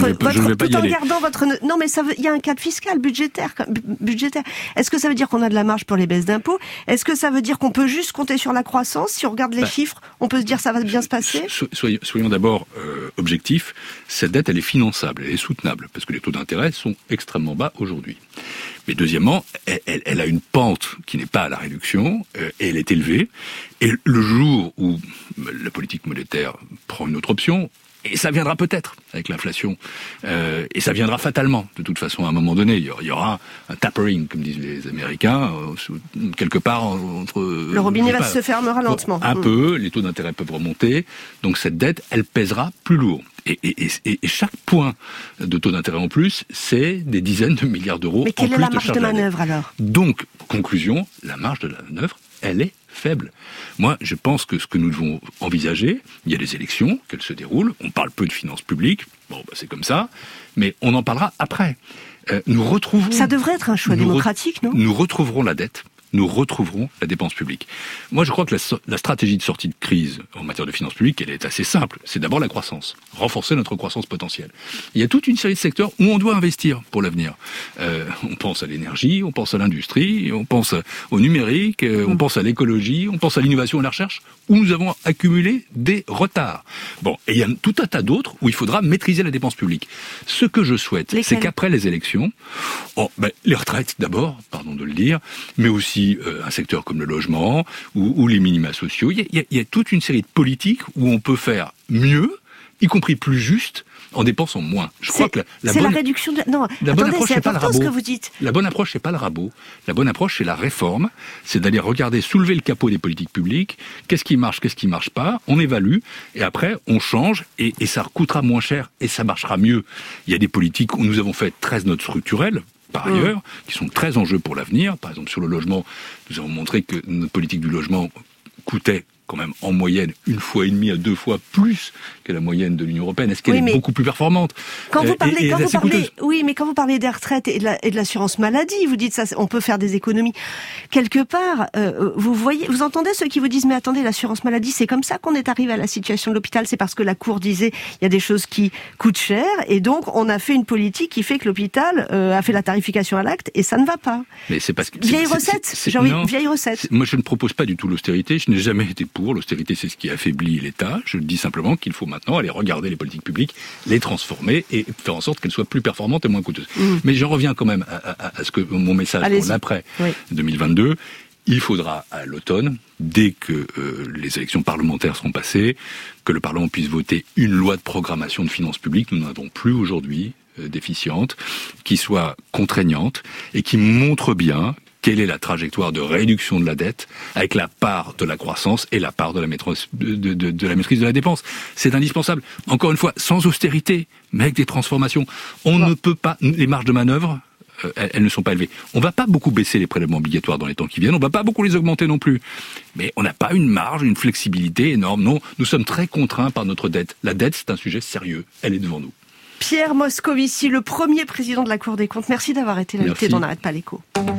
non, mais il y a un cadre fiscal budgétaire. Est-ce que ça veut dire qu'on a de la marge pour les baisses d'impôts? Est-ce que ça veut dire qu'on peut juste compter sur la croissance? Si on regarde les chiffres, on peut se dire ça va bien se passer? Soyons d'abord objectifs. Cette dette, elle est finançable, elle est soutenable, parce que les taux d'intérêt sont extrêmement bas aujourd'hui. Mais deuxièmement, elle a une pente qui n'est pas à la réduction, et elle est élevée. Et le jour où la politique monétaire prend une autre option, et ça viendra peut-être avec l'inflation, et ça viendra fatalement, de toute façon, à un moment donné. Il y aura un tapering, comme disent les Américains, quelque part entre... Le robinet se fermera lentement. Un peu, les taux d'intérêt peuvent remonter, donc cette dette, elle pèsera plus lourd. Et chaque point de taux d'intérêt en plus, c'est des dizaines de milliards d'euros en plus de charges. Mais quelle est la marge de manœuvre alors ? Donc, conclusion, la marge de la manœuvre, elle est faible. Moi, je pense que ce que nous devons envisager, il y a des élections, qu'elles se déroulent, on parle peu de finances publiques, c'est comme ça, mais on en parlera après. Nous retrouverons... Ça devrait être un choix démocratique, non ? Nous retrouverons la dette. Nous retrouverons la dépense publique. Moi, je crois que la stratégie de sortie de crise en matière de finances publiques, elle est assez simple. C'est d'abord la croissance. Renforcer notre croissance potentielle. Il y a toute une série de secteurs où on doit investir pour l'avenir. On pense à l'énergie, on pense à l'industrie, on pense au numérique, on pense à l'écologie, on pense à l'innovation et à la recherche, où nous avons accumulé des retards. Et il y a tout un tas d'autres où il faudra maîtriser la dépense publique. Ce que je souhaite, c'est qu'après les élections, les retraites d'abord, pardon de le dire, mais aussi un secteur comme le logement ou les minima sociaux. Il y a toute une série de politiques où on peut faire mieux, y compris plus juste, en dépensant moins. Je crois que la réduction de... Non, attendez, c'est important ce que vous dites. La bonne approche, c'est pas le rabot. La bonne approche, c'est la réforme. C'est d'aller regarder, soulever le capot des politiques publiques. Qu'est-ce qui marche, qu'est-ce qui marche pas. On évalue, et après, on change, et ça coûtera moins cher, et ça marchera mieux. Il y a des politiques où nous avons fait 13 notes structurelles, par ailleurs, qui sont très en jeu pour l'avenir. Par exemple, sur le logement, nous avons montré que notre politique du logement coûtait quand même en moyenne 1,5 fois à 2 fois plus que la moyenne de l'Union européenne. Est-ce qu'elle est beaucoup plus performante ? Quand vous parlez des retraites et de l'assurance maladie, vous dites ça, on peut faire des économies. Quelque part, vous entendez ceux qui vous disent mais attendez, l'assurance maladie, c'est comme ça qu'on est arrivé à la situation de l'hôpital, c'est parce que la Cour disait il y a des choses qui coûtent cher et donc on a fait une politique qui fait que l'hôpital a fait la tarification à l'acte et ça ne va pas. Mais c'est parce que vieille recette. Moi, je ne propose pas du tout l'austérité. Je n'ai jamais été pour. L'austérité, c'est ce qui affaiblit l'État. Je dis simplement qu'il faut maintenant aller regarder les politiques publiques, les transformer et faire en sorte qu'elles soient plus performantes et moins coûteuses. Mais j'en reviens quand même à ce que mon message pour l'après 2022. Il faudra à l'automne, dès que les élections parlementaires seront passées, que le Parlement puisse voter une loi de programmation de finances publiques. Nous n'en avons plus aujourd'hui. déficiente, qui soit contraignante et qui montre bien quelle est la trajectoire de réduction de la dette avec la part de la croissance et la part de la maîtrise de la dépense. C'est indispensable. Encore une fois, sans austérité, mais avec des transformations. On ne peut pas... Les marges de manœuvre, elles ne sont pas élevées. On ne va pas beaucoup baisser les prélèvements obligatoires dans les temps qui viennent, on ne va pas beaucoup les augmenter non plus. Mais on n'a pas une marge, une flexibilité énorme. Non, nous sommes très contraints par notre dette. La dette, c'est un sujet sérieux. Elle est devant nous. Pierre Moscovici, le premier président de la Cour des comptes. Merci d'avoir été l'invité d'On n'arrête pas l'écho.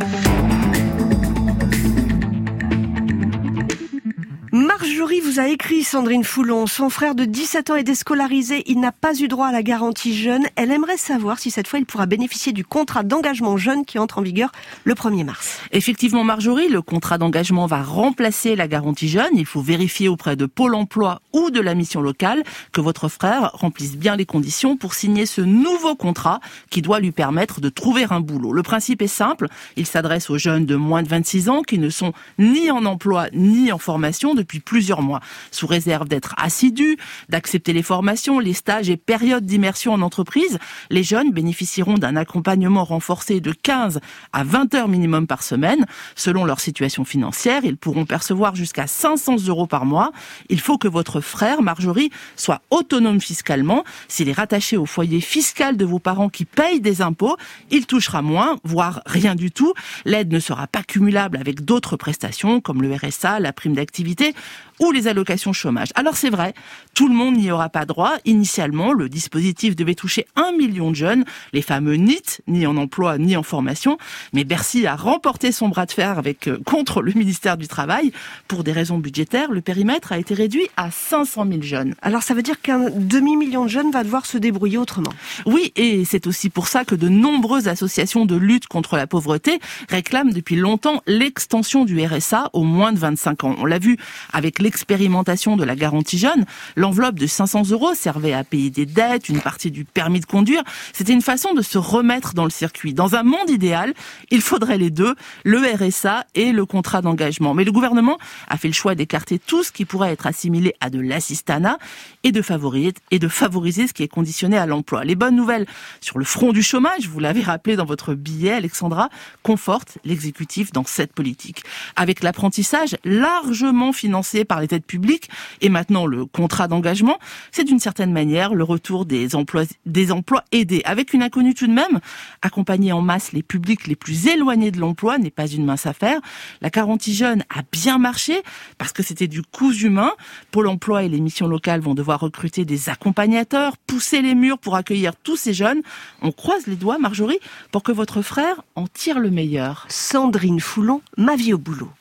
Marjorie vous a écrit, Sandrine Foulon. Son frère de 17 ans est déscolarisé. Il n'a pas eu droit à la garantie jeune. Elle aimerait savoir si cette fois il pourra bénéficier du contrat d'engagement jeune qui entre en vigueur le 1er mars. Effectivement, Marjorie, le contrat d'engagement va remplacer la garantie jeune. Il faut vérifier auprès de Pôle emploi ou de la mission locale que votre frère remplisse bien les conditions pour signer ce nouveau contrat qui doit lui permettre de trouver un boulot. Le principe est simple. Il s'adresse aux jeunes de moins de 26 ans qui ne sont ni en emploi ni en formation depuis plusieurs mois, sous réserve d'être assidus, d'accepter les formations, les stages et périodes d'immersion en entreprise. Les jeunes bénéficieront d'un accompagnement renforcé de 15 à 20 heures minimum par semaine. Selon leur situation financière, ils pourront percevoir jusqu'à 500 € par mois. Il faut que votre frère, Marjorie, soit autonome fiscalement. S'il est rattaché au foyer fiscal de vos parents qui payent des impôts, il touchera moins, voire rien du tout. L'aide ne sera pas cumulable avec d'autres prestations comme le RSA, la prime d'activité ou les allocations chômage. Alors c'est vrai, tout le monde n'y aura pas droit. Initialement, le dispositif devait toucher 1 million de jeunes, les fameux NEET, ni en emploi ni en formation. Mais Bercy a remporté son bras de fer contre le ministère du Travail. Pour des raisons budgétaires, le périmètre a été réduit à 500 000 jeunes. Alors ça veut dire qu'un demi-million de jeunes va devoir se débrouiller autrement. Oui, et c'est aussi pour ça que de nombreuses associations de lutte contre la pauvreté réclament depuis longtemps l'extension du RSA aux moins de 25 ans. On l'a vu avec l'expérimentation de la garantie jeune, l'enveloppe de 500 € servait à payer des dettes, une partie du permis de conduire. C'était une façon de se remettre dans le circuit. Dans un monde idéal, il faudrait les deux, le RSA et le contrat d'engagement. Mais le gouvernement a fait le choix d'écarter tout ce qui pourrait être assimilé à de l'assistanat et de favoriser ce qui est conditionné à l'emploi. Les bonnes nouvelles sur le front du chômage, vous l'avez rappelé dans votre billet, Alexandra, confortent l'exécutif dans cette politique. Avec l'apprentissage largement financé par les aides publiques et maintenant le contrat d'engagement, c'est d'une certaine manière le retour des emplois aidés. Avec une inconnue tout de même, accompagner en masse les publics les plus éloignés de l'emploi n'est pas une mince affaire. La garantie jeune a bien marché parce que c'était du cousu humain. Pôle emploi et les missions locales vont devoir recruter des accompagnateurs, pousser les murs pour accueillir tous ces jeunes. On croise les doigts, Marjorie, pour que votre frère en tire le meilleur. Sandrine Foulon, Ma vie au boulot.